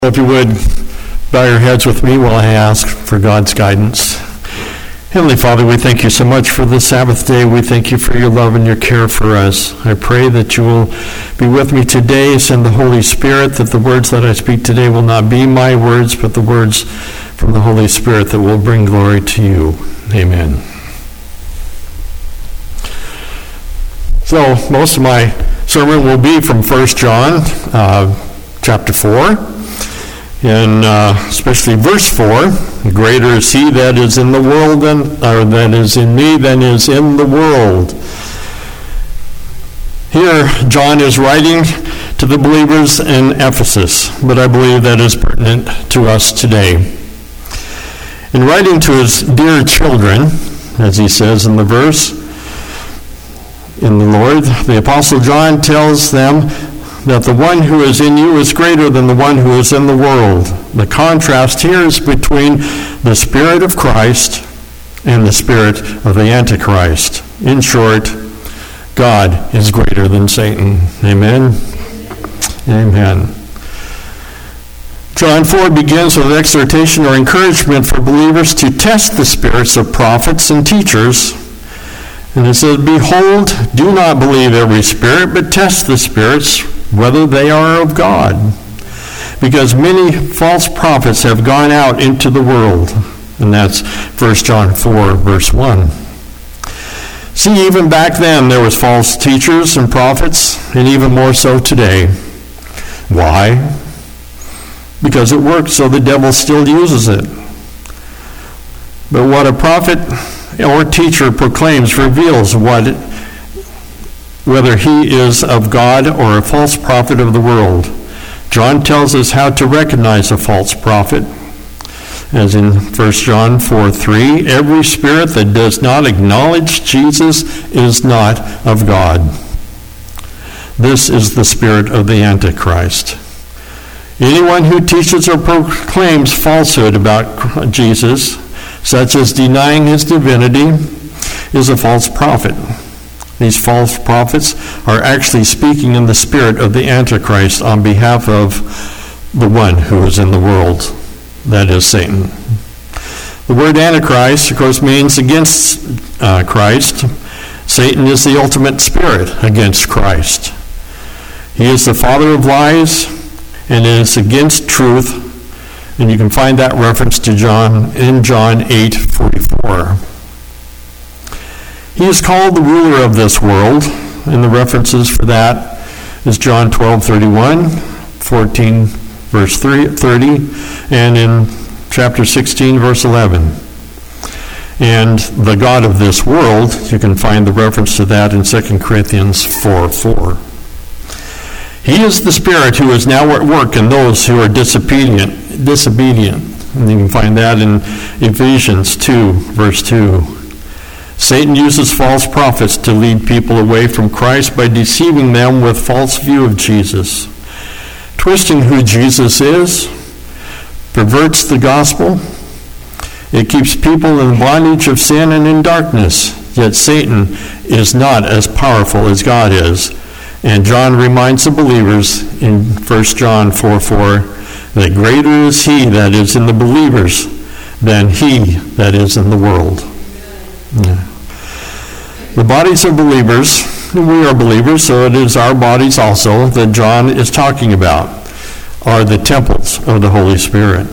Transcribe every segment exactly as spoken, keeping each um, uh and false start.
If you would, bow your heads with me while I ask for God's guidance. Heavenly Father, we thank you so much for this Sabbath day. We thank you for your love and your care for us. I pray that you will be with me today. Send the Holy Spirit, that the words that I speak today will not be my words, but the words from the Holy Spirit that will bring glory to you. Amen. So, most of my sermon will be from First John uh, chapter four. And uh, especially verse four, greater is he that is in the world than, or that is in me than is in the world. Here, John is writing to the believers in Ephesus, but I believe that is pertinent to us today. In writing to his dear children, as he says in the verse, in the Lord, the Apostle John tells them that the one who is in you is greater than the one who is in the world. The contrast here is between the Spirit of Christ and the spirit of the Antichrist. In short, God is greater than Satan. Amen? Amen. John four begins with an exhortation or encouragement for believers to test the spirits of prophets and teachers. And it says, "Behold, do not believe every spirit, but test the spirits, whether they are of God. Because many false prophets have gone out into the world." And that's First John four, verse one. See, even back then there was false teachers and prophets, and even more so today. Why? Because it worked, so the devil still uses it. But what a prophet or teacher proclaims reveals what it whether he is of God or a false prophet of the world. John tells us how to recognize a false prophet. As in First John four three, every spirit that does not acknowledge Jesus is not of God. This is the spirit of the Antichrist. Anyone who teaches or proclaims falsehood about Jesus, such as denying his divinity, is a false prophet. These false prophets are actually speaking in the spirit of the Antichrist on behalf of the one who is in the world, that is Satan. The word Antichrist, of course, means against uh, Christ. Satan is the ultimate spirit against Christ. He is the father of lies and is against truth, and you can find that reference to John in John eight forty-four. He is called the ruler of this world, and the references for that is John twelve thirty-one, fourteen verse thirty, and in chapter sixteen verse eleven. And the God of this world, you can find the reference to that in Second Corinthians four four. He is the spirit who is now at work in those who are disobedient, disobedient. And you can find that in Ephesians two verse two. Satan uses false prophets to lead people away from Christ by deceiving them with false view of Jesus. Twisting who Jesus is perverts the gospel. It keeps people in bondage of sin and in darkness. Yet Satan is not as powerful as God is. And John reminds the believers in First John four four that greater is he that is in the believers than he that is in the world. Yeah. The bodies of believers, we are believers, so it is our bodies also that John is talking about, are the temples of the Holy Spirit,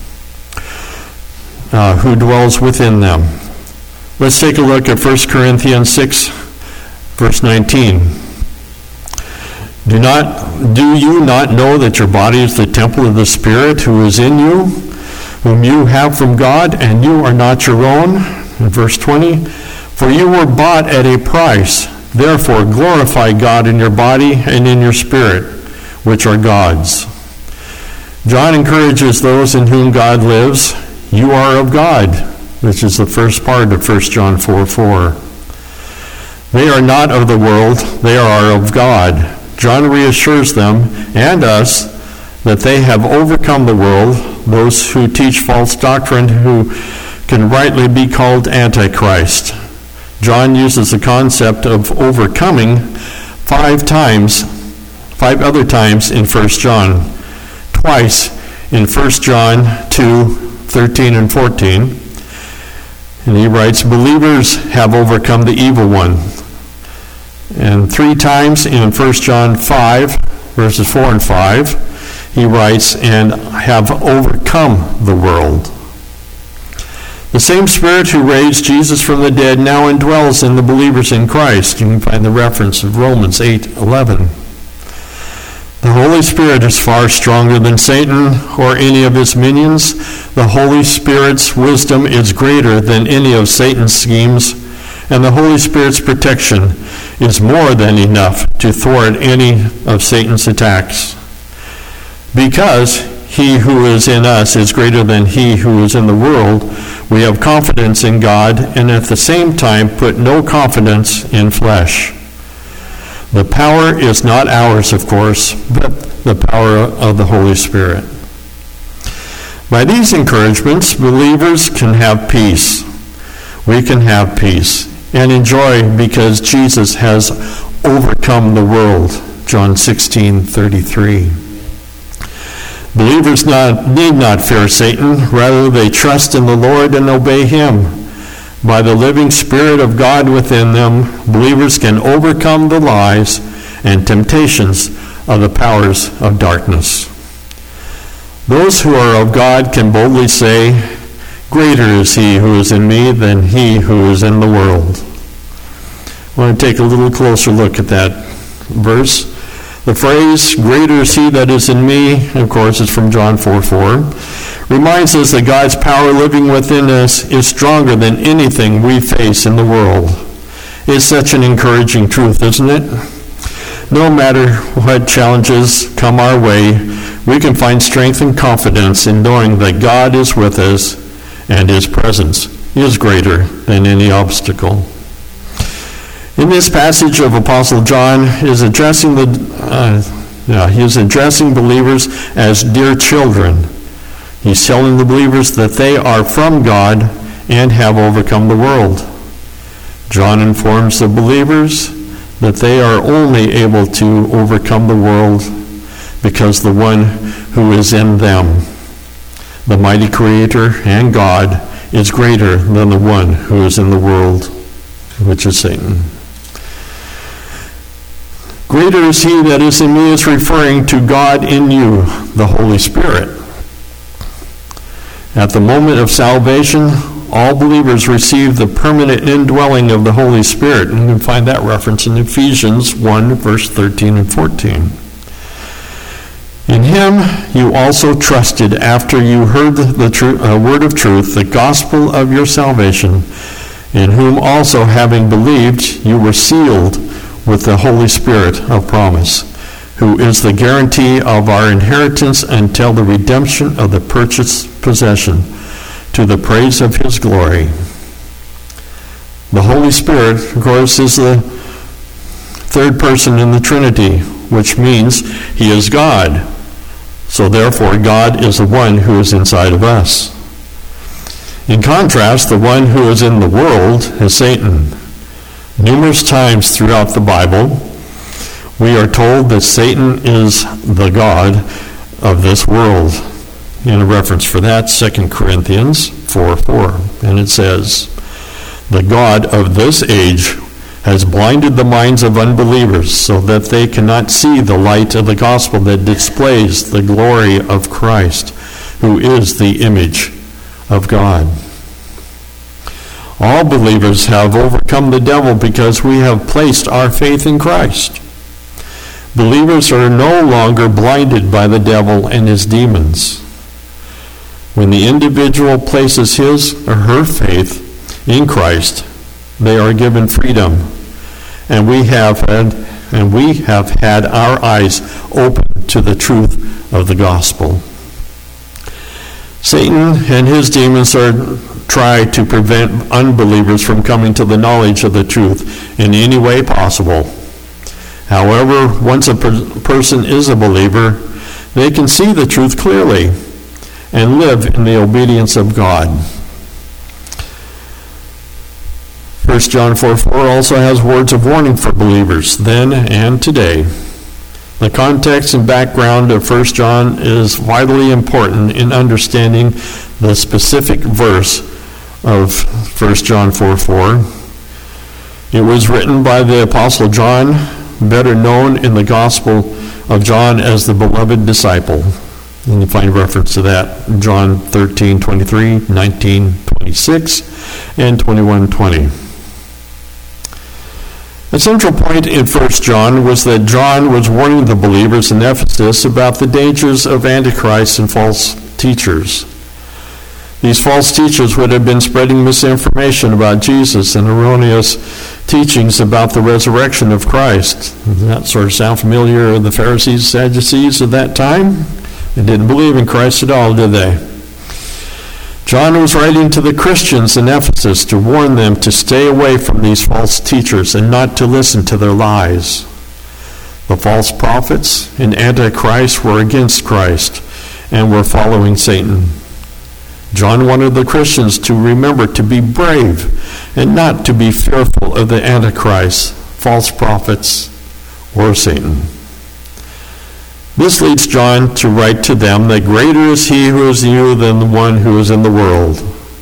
uh, who dwells within them. Let's take a look at First Corinthians six, verse nineteen. Do not, do you not know that your body is the temple of the Spirit who is in you, whom you have from God, and you are not your own? In verse twenty, for you were bought at a price. Therefore glorify God in your body and in your spirit, which are God's. John encourages those in whom God lives. You are of God, which is the first part of First John four four. They are not of the world, they are of God. John reassures them and us that they have overcome the world, those who teach false doctrine, who can rightly be called Antichrist. John uses the concept of overcoming five times, five other times in First John. Twice in First John two, thirteen and fourteen. And he writes, believers have overcome the evil one. And three times in First John five, verses four and five, he writes, and have overcome the world. The same Spirit who raised Jesus from the dead now indwells in the believers in Christ. You can find the reference of Romans eight eleven. The Holy Spirit is far stronger than Satan or any of his minions. The Holy Spirit's wisdom is greater than any of Satan's schemes, and the Holy Spirit's protection is more than enough to thwart any of Satan's attacks. Because he who is in us is greater than he who is in the world, we have confidence in God and at the same time put no confidence in flesh. The power is not ours, of course, but the power of the Holy Spirit. By these encouragements, believers can have peace. We can have peace and enjoy because Jesus has overcome the world. John sixteen thirty-three. Believers not, need not fear Satan. Rather, they trust in the Lord and obey him. By the living Spirit of God within them, believers can overcome the lies and temptations of the powers of darkness. Those who are of God can boldly say, greater is he who is in me than he who is in the world. I want to take a little closer look at that verse. The phrase, greater is he that is in me, of course, is from John four four, reminds us that God's power living within us is stronger than anything we face in the world. It's such an encouraging truth, isn't it? No matter what challenges come our way, we can find strength and confidence in knowing that God is with us and his presence is greater than any obstacle. In this passage of Apostle John is addressing the uh, yeah, he is addressing believers as dear children. He's telling the believers that they are from God and have overcome the world. John informs the believers that they are only able to overcome the world because the one who is in them, the mighty Creator and God, is greater than the one who is in the world, which is Satan. Greater is he that is in me is referring to God in you, the Holy Spirit. At the moment of salvation, all believers receive the permanent indwelling of the Holy Spirit. And you can find that reference in Ephesians one, verse thirteen and fourteen. In him you also trusted after you heard the tru- uh, word of truth, the gospel of your salvation, in whom also having believed you were sealed with the Holy Spirit of promise, who is the guarantee of our inheritance until the redemption of the purchased possession, to the praise of his glory. The Holy Spirit, of course, is the third person in the Trinity, which means he is God. So therefore, God is the one who is inside of us. In contrast, the one who is in the world is Satan. Numerous times throughout the Bible, we are told that Satan is the god of this world. In a reference for that, Second Corinthians four four. And it says, the god of this age has blinded the minds of unbelievers so that they cannot see the light of the gospel that displays the glory of Christ, who is the image of God. All believers have overcome the devil because we have placed our faith in Christ. Believers are no longer blinded by the devil and his demons. When the individual places his or her faith in Christ, they are given freedom, and we have had and we have had our eyes open to the truth of the gospel. Satan and his demons are try to prevent unbelievers from coming to the knowledge of the truth in any way possible. However, once a per- person is a believer, they can see the truth clearly and live in the obedience of God. First John four four also has words of warning for believers then and today. The context and background of First John is vitally important in understanding the specific verse of First John four four. It was written by the Apostle John, better known in the Gospel of John as the beloved disciple. And you find reference to that in John thirteen twenty-three, nineteen twenty-six, and twenty-one twenty. The central point in First John was that John was warning the believers in Ephesus about the dangers of Antichrist and false teachers. These false teachers would have been spreading misinformation about Jesus and erroneous teachings about the resurrection of Christ. Does that sort of sound familiar? The Pharisees, Sadducees of that time? They didn't believe in Christ at all, did they? John was writing to the Christians in Ephesus to warn them to stay away from these false teachers and not to listen to their lies. The false prophets and Antichrist were against Christ and were following Satan. John wanted the Christians to remember to be brave and not to be fearful of the Antichrist, false prophets, or Satan. This leads John to write to them that greater is he who is in you than the one who is in the world.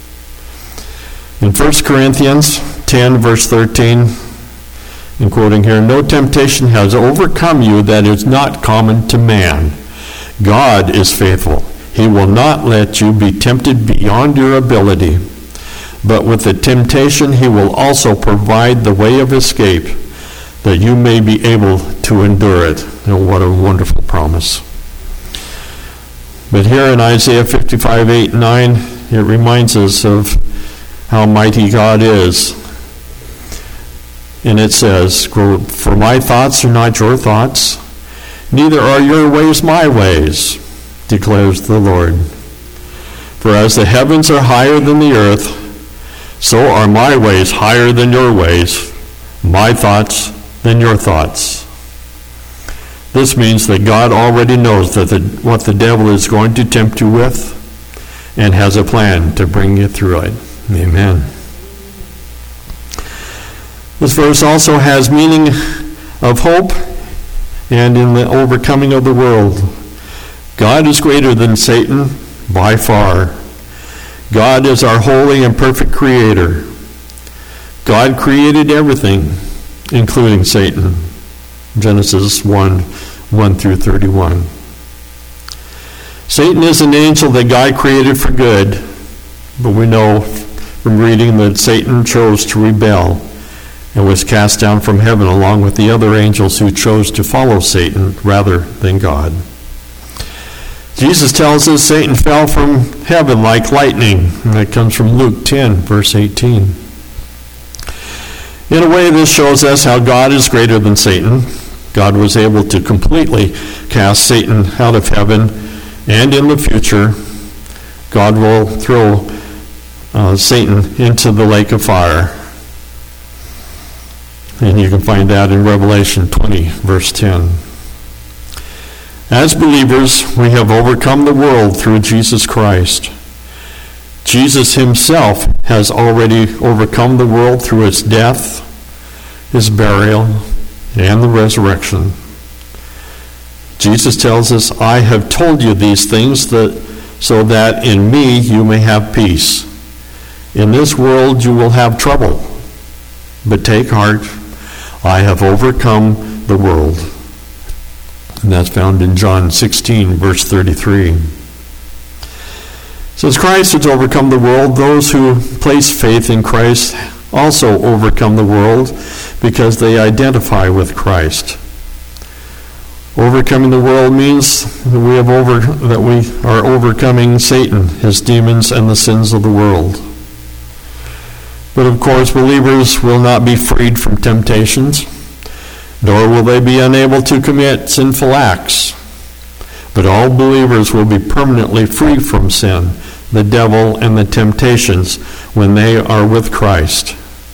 In First Corinthians ten, verse thirteen, I'm quoting here, no temptation has overcome you that is not common to man. God is faithful. He will not let you be tempted beyond your ability, but with the temptation he will also provide the way of escape, that you may be able to endure it. Oh, what a wonderful promise. But here in Isaiah fifty-five, eight, nine, it reminds us of how mighty God is. And it says, quote, for my thoughts are not your thoughts, neither are your ways my ways, declares the Lord. For as the heavens are higher than the earth, so are my ways higher than your ways, my thoughts than your thoughts. This means that God already knows that the, what the devil is going to tempt you with and has a plan to bring you through it. Amen. This verse also has meaning of hope and in the overcoming of the world. God is greater than Satan by far. God is our holy and perfect creator. God created everything, including Satan. Genesis one, one through thirty-one. Satan is an angel that God created for good, but we know from reading that Satan chose to rebel and was cast down from heaven along with the other angels who chose to follow Satan rather than God. Jesus tells us Satan fell from heaven like lightning. And that comes from Luke ten, verse eighteen. In a way, this shows us how God is greater than Satan. God was able to completely cast Satan out of heaven, and in the future, God will throw uh, Satan into the lake of fire. And you can find that in Revelation twenty, verse ten. As believers, we have overcome the world through Jesus Christ. Jesus himself has already overcome the world through his death, his burial, and the resurrection. Jesus tells us, I have told you these things that, so that in me you may have peace. In this world you will have trouble, but take heart, I have overcome the world. And that's found in John sixteen, verse thirty-three. Since Christ has overcome the world, those who place faith in Christ also overcome the world because they identify with Christ. Overcoming the world means that we have over that we are overcoming Satan, his demons, and the sins of the world. But of course, believers will not be freed from temptations, nor will they be unable to commit sinful acts. But all believers will be permanently free from sin, the devil, and the temptations when they are with Christ.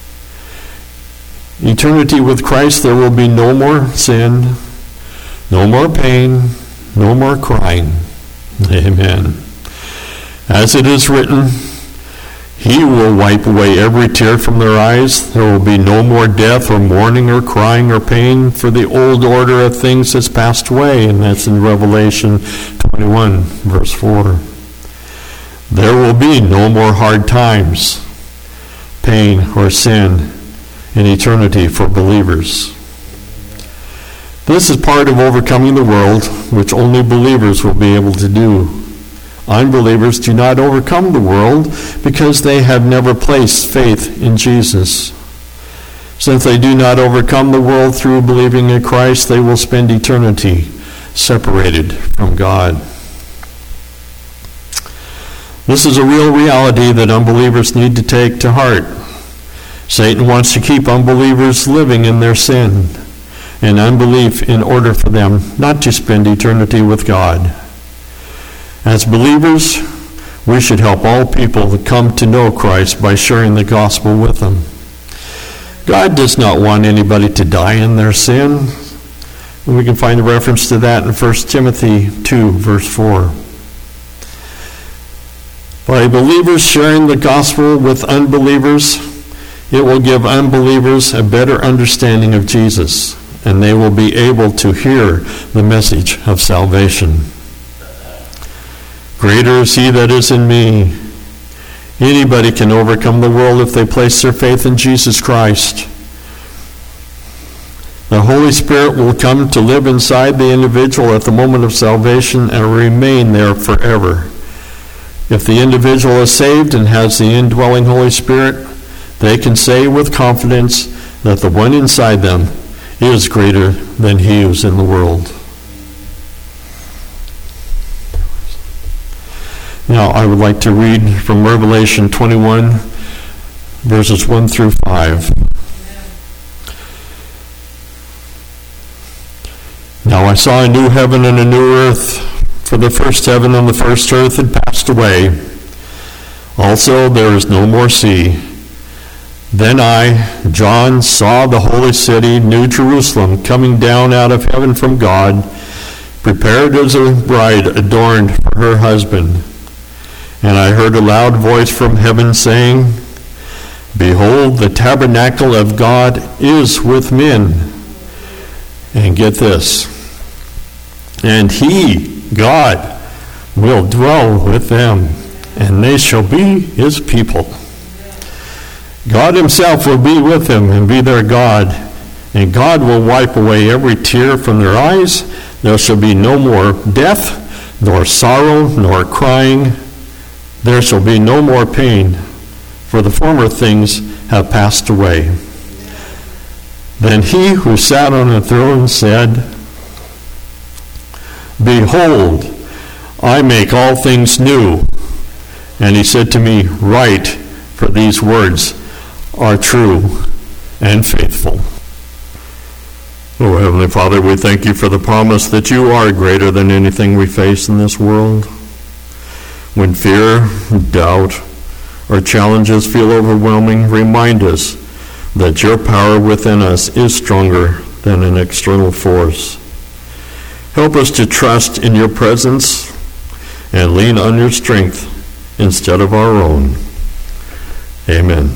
Eternity with Christ, there will be no more sin, no more pain, no more crying. Amen. As it is written, He will wipe away every tear from their eyes. There will be no more death or mourning or crying or pain, for the old order of things has passed away. And that's in Revelation twenty-one, verse four. There will be no more hard times, pain, or sin in eternity for believers. This is part of overcoming the world, which only believers will be able to do. Unbelievers do not overcome the world because they have never placed faith in Jesus. Since they do not overcome the world through believing in Christ, they will spend eternity separated from God. This is a real reality that unbelievers need to take to heart. Satan wants to keep unbelievers living in their sin and unbelief in order for them not to spend eternity with God. As believers, we should help all people to come to know Christ by sharing the gospel with them. God does not want anybody to die in their sin. And we can find a reference to that in First Timothy two, verse four. By believers sharing the gospel with unbelievers, it will give unbelievers a better understanding of Jesus, and they will be able to hear the message of salvation. Greater is he that is in me. Anybody can overcome the world if they place their faith in Jesus Christ. The Holy Spirit will come to live inside the individual at the moment of salvation and remain there forever. If the individual is saved and has the indwelling Holy Spirit, they can say with confidence that the one inside them is greater than he who is in the world. Now, I would like to read from Revelation twenty-one, verses one through five. Now I saw a new heaven and a new earth, for the first heaven and the first earth had passed away. Also there is no more sea. Then I, John, saw the holy city, New Jerusalem, coming down out of heaven from God, prepared as a bride adorned for her husband. And I heard a loud voice from heaven saying, Behold, the tabernacle of God is with men. And get this, and he, God, will dwell with them, and they shall be his people. God himself will be with them and be their God, and God will wipe away every tear from their eyes. There shall be no more death, nor sorrow, nor crying. There shall be no more pain, for the former things have passed away. Then he who sat on the throne said, Behold, I make all things new. And he said to me, Write, for these words are true and faithful. Oh, Heavenly Father, we thank you for the promise that you are greater than anything we face in this world. When fear, doubt, or challenges feel overwhelming, remind us that your power within us is stronger than an external force. Help us to trust in your presence and lean on your strength instead of our own. Amen.